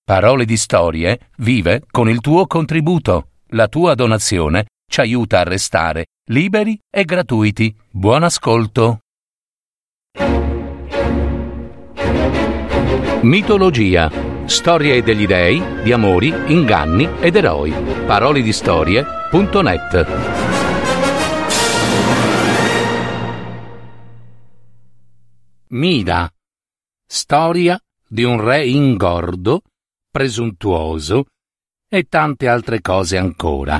Parole di Storie vive con il tuo contributo. La tua donazione ci aiuta a restare liberi e gratuiti. Buon ascolto. Mitologia. Storie degli dei, di amori, inganni ed eroi. Paroledistorie.net. Mida. Storia di un re ingordo, presuntuoso e tante altre cose ancora.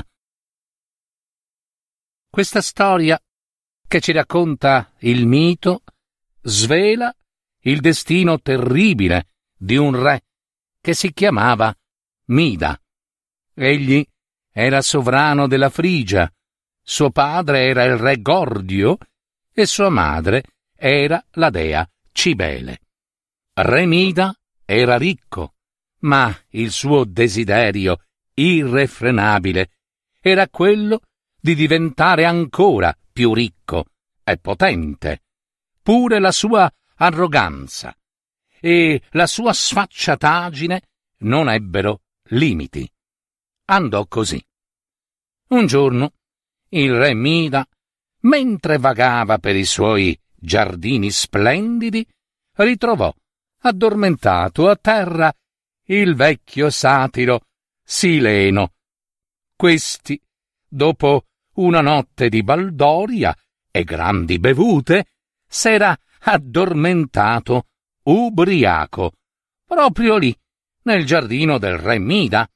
Questa storia, che ci racconta il mito, svela il destino terribile di un re che si chiamava Mida. Egli era sovrano della Frigia, suo padre era il re Gordio e sua madre era la dea Cibele. Re Mida era ricco, ma il suo desiderio irrefrenabile era quello di diventare ancora più ricco e potente. Pure la sua arroganza e la sua sfacciataggine non ebbero limiti. Andò così. Un giorno il re Mida, mentre vagava per i suoi giardini splendidi, ritrovò addormentato a terra il vecchio satiro Sileno. Questi, dopo una notte di baldoria e grandi bevute, s'era addormentato ubriaco, proprio lì, nel giardino del re Mida.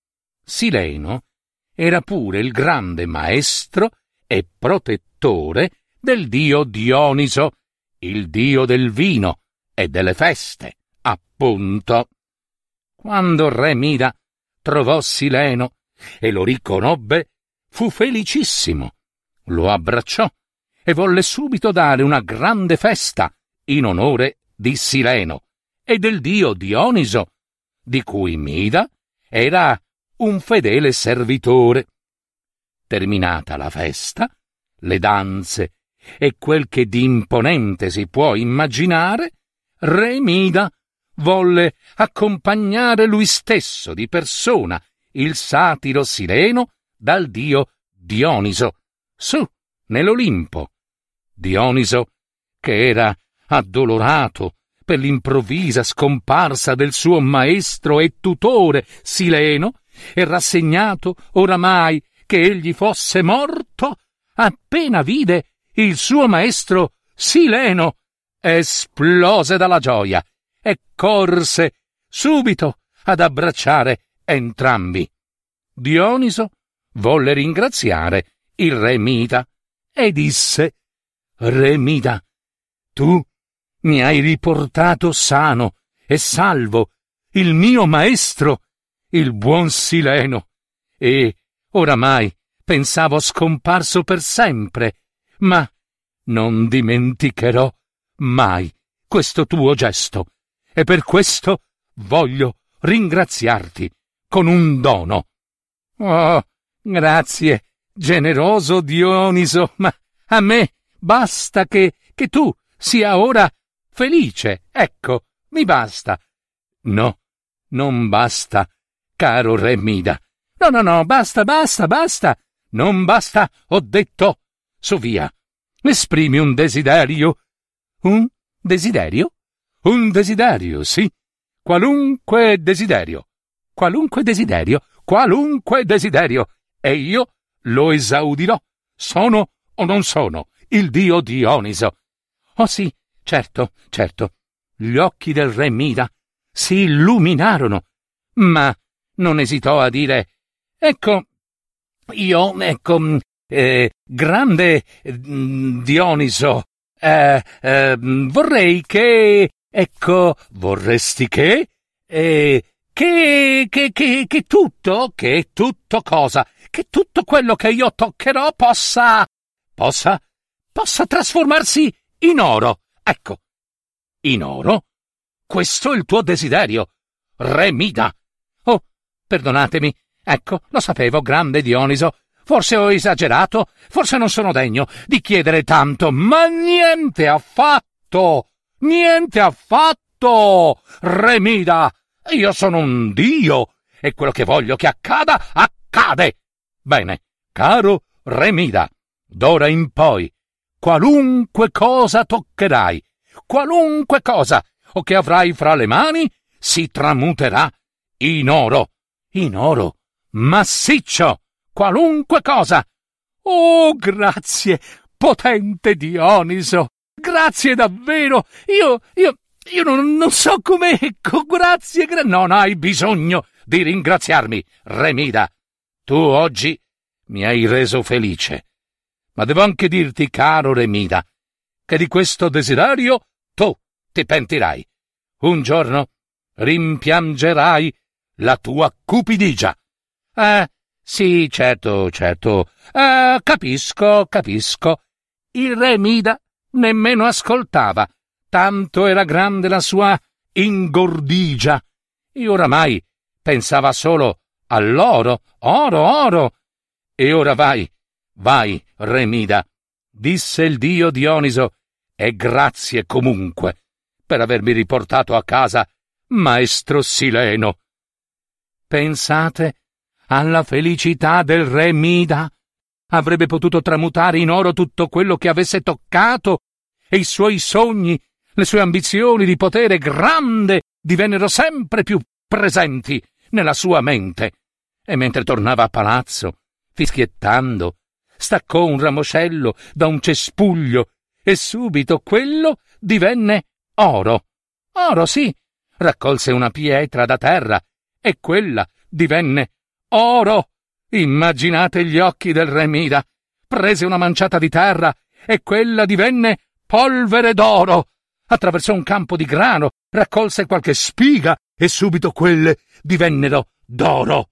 Sileno era pure il grande maestro e protettore del dio Dioniso, il dio del vino e delle feste, appunto. Quando re Mida trovò Sileno e lo riconobbe, fu felicissimo. Lo abbracciò e volle subito dare una grande festa in onore di Sileno e del dio Dioniso, di cui Mida era un fedele servitore. Terminata la festa, le danze e quel che di imponente si può immaginare, re Mida volle accompagnare lui stesso di persona il satiro Sileno dal dio Dioniso, su, nell'Olimpo. Dioniso, che era addolorato per l'improvvisa scomparsa del suo maestro e tutore Sileno, e rassegnato oramai che egli fosse morto, appena vide il suo maestro Sileno, esplose dalla gioia e corse subito ad abbracciare entrambi. Dioniso volle ringraziare il re Mida e disse: «Re Mida, tu mi hai riportato sano e salvo il mio maestro, il buon Sileno, e oramai pensavo scomparso per sempre, ma non dimenticherò mai questo tuo gesto, e per questo voglio ringraziarti con un dono». «Oh, grazie, generoso Dioniso, ma a me basta che tu sia ora felice, ecco, mi basta». «No, non basta, caro re Mida. No, basta, non basta, ho detto. Su via, esprimi un desiderio». «Un desiderio?» «Un desiderio, sì, qualunque desiderio, e io lo esaudirò, sono o non sono il dio Dioniso». «Oh sì, certo». Gli occhi del re Mida si illuminarono, ma non esitò a dire: «Ecco, grande Dioniso, vorrei che, vorresti che tutto cosa? Che tutto quello che io toccherò possa trasformarsi in oro, ecco». «In oro? Questo è il tuo desiderio, re Mida?» «Oh, perdonatemi, ecco, lo sapevo, grande Dioniso, forse ho esagerato, forse non sono degno di chiedere tanto, ma niente affatto, re Mida, Io sono un dio e quello che voglio che accada, accade. Bene, caro Re Mida, d'ora in poi, qualunque cosa toccherai, qualunque cosa o che avrai fra le mani, si tramuterà in oro massiccio, qualunque cosa. Oh, grazie, potente Dioniso, grazie davvero. Io non so come, ecco, grazie. Non hai bisogno di ringraziarmi, Re Mida. Tu oggi mi hai reso felice. Ma devo anche dirti, caro Re Mida, che di questo desiderio tu ti pentirai. Un giorno rimpiangerai la tua cupidigia. Sì, certo. Capisco. Il Re Mida nemmeno ascoltava, tanto era grande la sua ingordigia. E oramai pensava solo all'oro, oro. E ora vai, Re Mida, disse il dio Dioniso, e grazie comunque per avermi riportato a casa maestro Sileno. Pensate alla felicità del Re Mida. Avrebbe potuto tramutare in oro tutto quello che avesse toccato, e i suoi sogni, le sue ambizioni di potere grande divennero sempre più presenti nella sua mente. E mentre tornava a palazzo, fischiettando, staccò un ramoscello da un cespuglio e subito quello divenne oro. Oro, sì. Raccolse una pietra da terra e quella divenne oro. Immaginate gli occhi del Re Mida. Prese una manciata di terra e quella divenne polvere d'oro. Attraversò un campo di grano, raccolse qualche spiga e subito quelle divennero d'oro.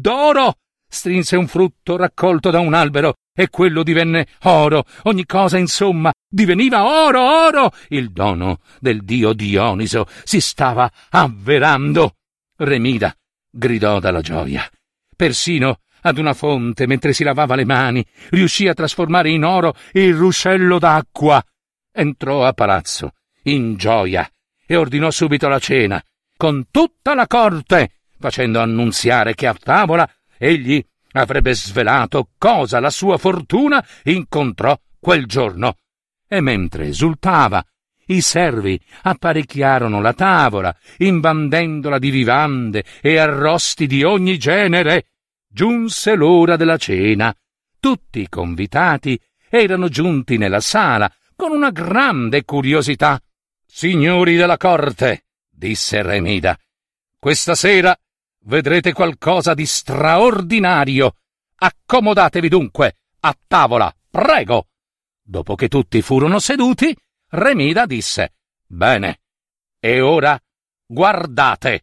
Strinse un frutto raccolto da un albero e quello divenne oro. Ogni cosa, insomma, diveniva oro. Il dono del dio Dioniso si stava avverando. Re Mida gridò dalla gioia. Persino ad una fonte, mentre si lavava le mani, riuscì a trasformare in oro il ruscello d'acqua. Entrò a palazzo in gioia e ordinò subito la cena con tutta la corte, facendo annunziare che a tavola egli avrebbe svelato cosa la sua fortuna incontrò quel giorno. E mentre esultava, i servi apparecchiarono la tavola, imbandendola di vivande e arrosti di ogni genere. Giunse l'ora della cena. Tutti i convitati erano giunti nella sala con una grande curiosità. «Signori della corte», disse Re Mida, «questa sera vedrete qualcosa di straordinario. Accomodatevi dunque a tavola, prego». Dopo che tutti furono seduti, Re Mida disse: «Bene, e ora guardate».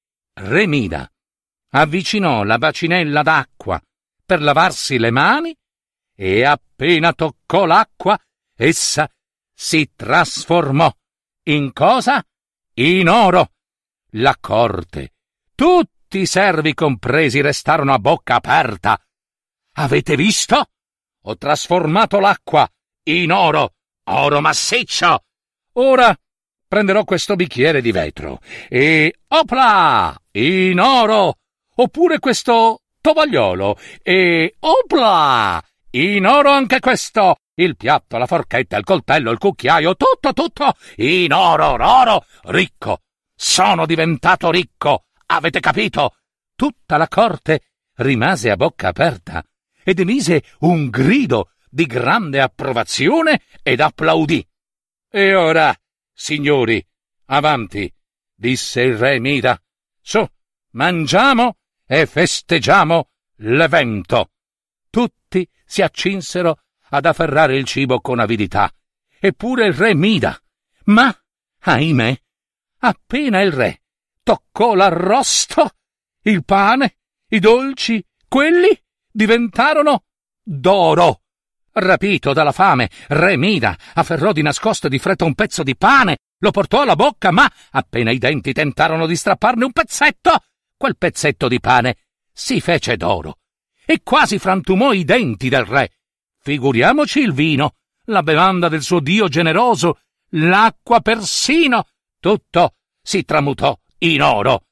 Re Mida avvicinò la bacinella d'acqua per lavarsi le mani e appena toccò l'acqua, essa si trasformò in cosa? In oro. La corte, tutti i servi compresi, restarono a bocca aperta. «Avete visto? Ho trasformato l'acqua in oro massiccio. Ora prenderò questo bicchiere di vetro e opla, in oro, oppure questo tovagliolo e opla, in oro anche questo, il piatto, la forchetta, il coltello, il cucchiaio, tutto in oro, ricco. Sono diventato ricco, avete capito?» Tutta la corte rimase a bocca aperta ed emise un grido di grande approvazione ed applaudì. «E ora, signori, avanti», disse il Re Mida. «Su, mangiamo e festeggiamo l'evento». Tutti si accinsero ad afferrare il cibo con avidità, eppure il Re Mida. Ma, ahimè, appena il re toccò l'arrosto, il pane, i dolci, quelli diventarono d'oro. Rapito dalla fame, Re Mida afferrò di nascosto e di fretta un pezzo di pane, lo portò alla bocca, ma appena i denti tentarono di strapparne un pezzetto, quel pezzetto di pane si fece d'oro e quasi frantumò i denti del re. Figuriamoci il vino, la bevanda del suo dio generoso, l'acqua persino, tutto si tramutò in oro.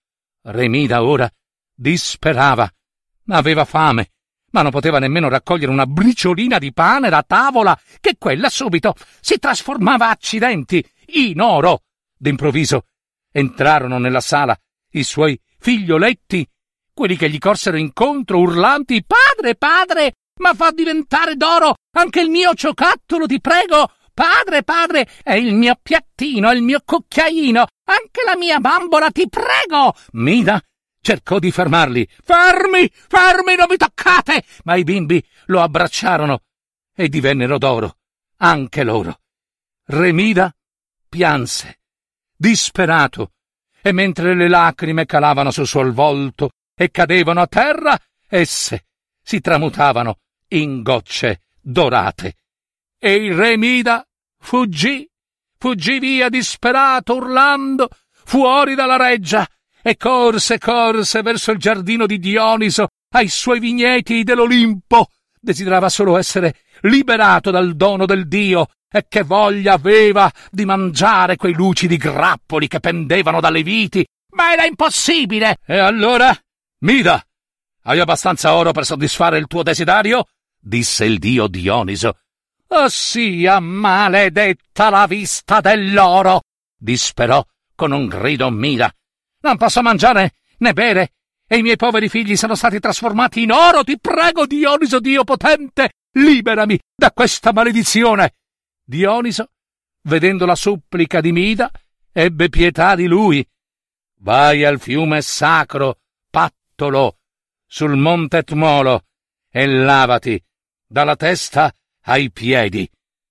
Remida ora disperava. Aveva fame, ma non poteva nemmeno raccogliere una briciolina di pane da tavola, che quella subito si trasformava accidenti in oro. D'improvviso entrarono nella sala i suoi figlioletti, quelli che gli corsero incontro urlanti: «Padre, padre, ma fa diventare d'oro anche il mio giocattolo, ti prego! Padre, padre, è il mio piattino, è il mio cucchiaino, anche la mia bambola, ti prego!» Mida cercò di fermarli. «Fermi, fermi, non mi toccate!» Ma i bimbi lo abbracciarono e divennero d'oro anche loro. Remida pianse, disperato, e mentre le lacrime calavano sul suo volto e cadevano a terra, esse si tramutavano in gocce dorate. E il re Mida fuggì via disperato, urlando, fuori dalla reggia, e corse verso il giardino di Dioniso, ai suoi vigneti dell'Olimpo. Desiderava solo essere liberato dal dono del dio, e che voglia aveva di mangiare quei lucidi grappoli che pendevano dalle viti, ma era impossibile. E allora, Mida, hai abbastanza oro per soddisfare il tuo desiderio? Disse il dio Dioniso. «Oh sia maledetta la vista dell'oro!» disperò con un grido Mida. «Non posso mangiare né bere, e i miei poveri figli sono stati trasformati in oro. Ti prego, Dioniso, Dio potente, liberami da questa maledizione!» Dioniso, vedendo la supplica di Mida, ebbe pietà di lui. «Vai al fiume sacro Pattolo, sul monte Tmolo, e lavati dalla testa ai piedi».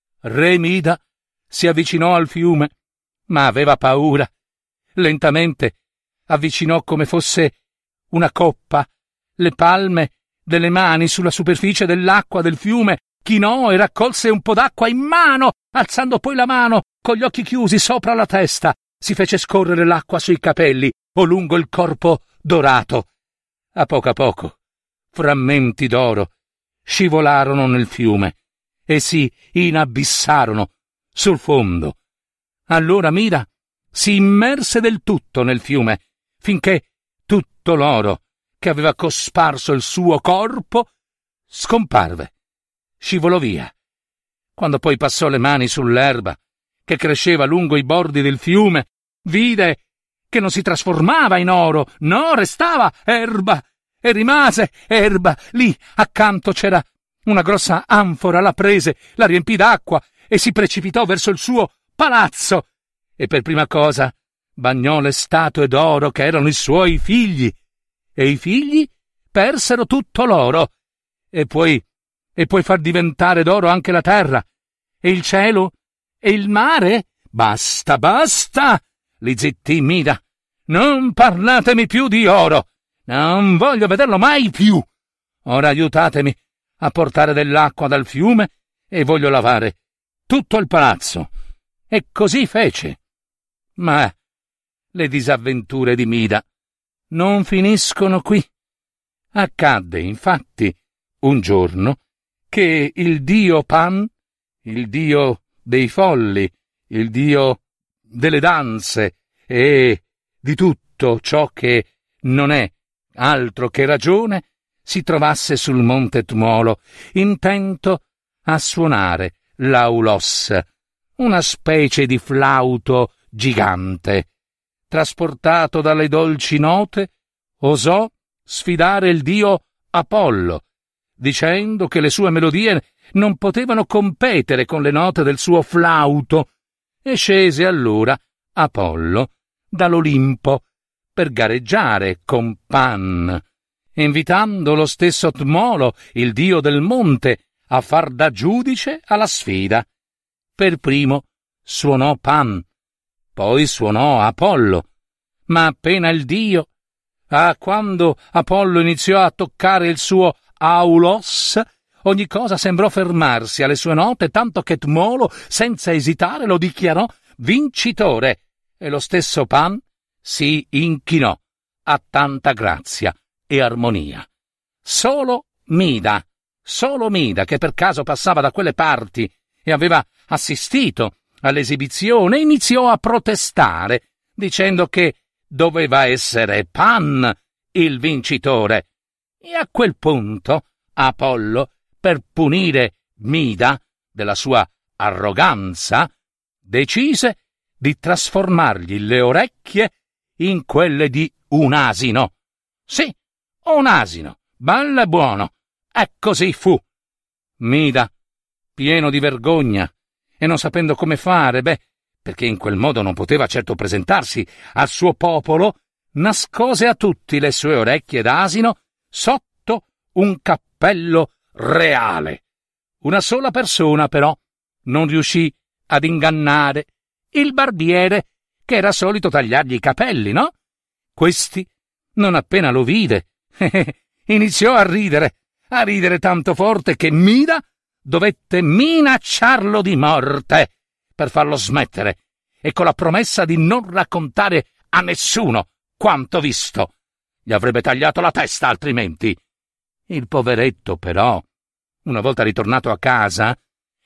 Re Mida si avvicinò al fiume, ma aveva paura. Lentamente avvicinò come fosse una coppa le palme delle mani sulla superficie dell'acqua del fiume, chinò e raccolse un po' d'acqua in mano, alzando poi la mano con gli occhi chiusi sopra la testa. Si fece scorrere l'acqua sui capelli o lungo il corpo dorato. A poco, frammenti d'oro scivolarono nel fiume e si inabissarono sul fondo. Allora Mida si immerse del tutto nel fiume, finché tutto l'oro che aveva cosparso il suo corpo scomparve, scivolò via. Quando poi passò le mani sull'erba che cresceva lungo i bordi del fiume, vide che non si trasformava in oro, no, restava erba, e rimase erba. Lì accanto c'era una grossa anfora, la prese, la riempì d'acqua e si precipitò verso il suo palazzo, e per prima cosa bagnò le statue d'oro che erano i suoi figli, e i figli persero tutto l'oro, e puoi far diventare d'oro anche la terra, e il cielo, e il mare. Basta, basta, li zittì Mida. Non parlatemi più di oro, non voglio vederlo mai più. Ora aiutatemi a portare dell'acqua dal fiume e voglio lavare tutto il palazzo. E così fece. Ma le disavventure di Mida non finiscono qui. Accadde, infatti, un giorno che il dio Pan, il dio dei folli, il dio delle danze e di tutto ciò che non è altro che ragione, si trovasse sul monte Tmolo, intento a suonare l'aulos, una specie di flauto gigante. Trasportato dalle dolci note, osò sfidare il dio Apollo, dicendo che le sue melodie non potevano competere con le note del suo flauto, e scese allora Apollo dall'Olimpo per gareggiare con Pan, invitando lo stesso Tmolo, il dio del monte, a far da giudice alla sfida. Per primo suonò Pan, poi suonò Apollo, ma appena il dio, quando Apollo iniziò a toccare il suo aulos, ogni cosa sembrò fermarsi alle sue note, tanto che Tmolo, senza esitare, lo dichiarò vincitore, e lo stesso Pan si inchinò a tanta grazia e armonia. Solo Mida, che per caso passava da quelle parti e aveva assistito all'esibizione, iniziò a protestare, dicendo che doveva essere Pan il vincitore. E a quel punto Apollo, per punire Mida della sua arroganza, decise di trasformargli le orecchie in quelle di un asino. Sì, un asino, bello e buono. E così fu. Mida, pieno di vergogna e non sapendo come fare, perché in quel modo non poteva certo presentarsi al suo popolo, nascose a tutti le sue orecchie d'asino sotto un cappello reale. Una sola persona, però, non riuscì ad ingannare: il barbiere, che era solito tagliargli i capelli, no? Questi, non appena lo vide, iniziò a ridere tanto forte che Mida dovette minacciarlo di morte per farlo smettere, e con la promessa di non raccontare a nessuno quanto visto. Gli avrebbe tagliato la testa altrimenti. Il poveretto, però, una volta ritornato a casa,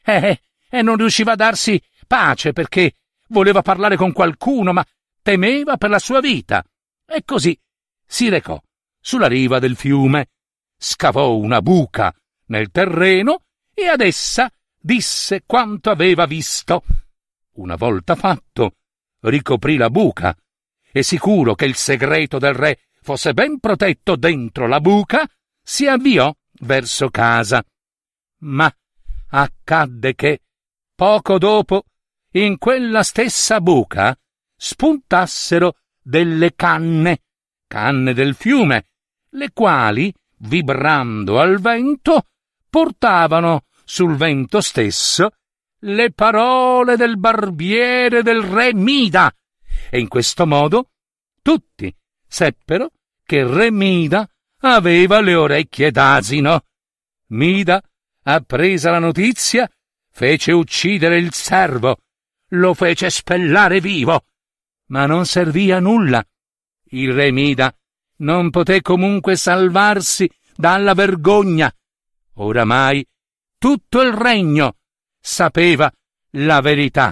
non riusciva a darsi pace perché voleva parlare con qualcuno, ma temeva per la sua vita. E così si recò sulla riva del fiume, scavò una buca nel terreno e ad essa disse quanto aveva visto. Una volta fatto, ricoprì la buca e, sicuro che il segreto del re fosse ben protetto dentro la buca, si avviò verso casa. Ma accadde che, poco dopo, in quella stessa buca spuntassero delle canne del fiume, le quali, vibrando al vento, portavano sul vento stesso le parole del barbiere del re Mida, e in questo modo tutti seppero che re Mida aveva le orecchie d'asino. Mida, appresa la notizia, fece uccidere il servo, lo fece spellare vivo, ma non servì a nulla. Il re Mida non poté comunque salvarsi dalla vergogna. Oramai tutto il regno sapeva la verità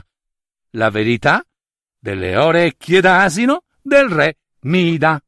delle orecchie d'asino del re Mida.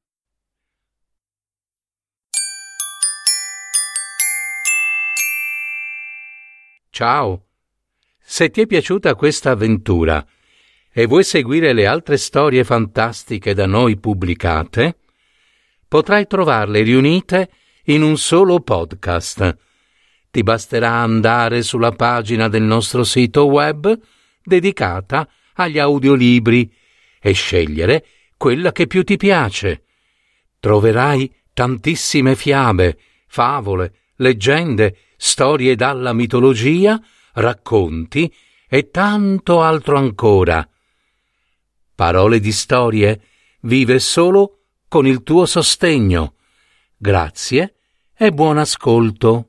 Ciao! Se ti è piaciuta questa avventura e vuoi seguire le altre storie fantastiche da noi pubblicate, potrai trovarle riunite in un solo podcast. Ti basterà andare sulla pagina del nostro sito web dedicata agli audiolibri e scegliere quella che più ti piace. Troverai tantissime fiabe, favole, leggende, storie dalla mitologia, racconti e tanto altro ancora. Parole di Storie vive solo con il tuo sostegno. Grazie e buon ascolto.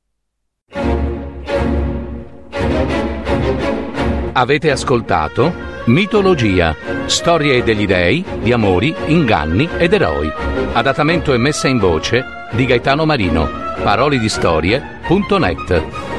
Avete ascoltato Mitologia, storie degli dei, di amori, inganni ed eroi. Adattamento e messa in voce di Gaetano Marino. Paroledistorie.net